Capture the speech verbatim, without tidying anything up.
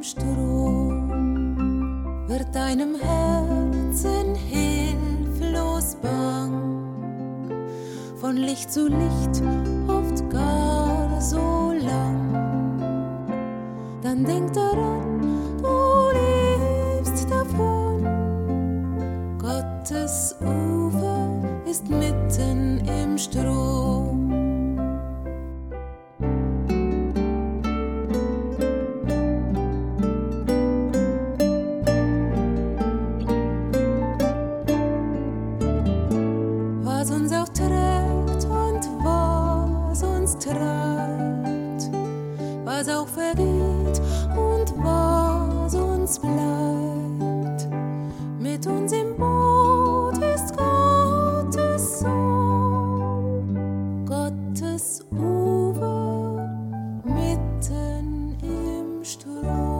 Strom wird deinem Herzen hilflos bang, von Licht zu Licht, oft gar so lang. Dann denk daran, du lebst davon. Gottes Ufer ist mitten im Strom. Was uns auch trägt und was uns treibt, was auch vergeht und was uns bleibt, mit uns im Boot ist Gottes Sohn, Gottes Ufer mitten im Strom.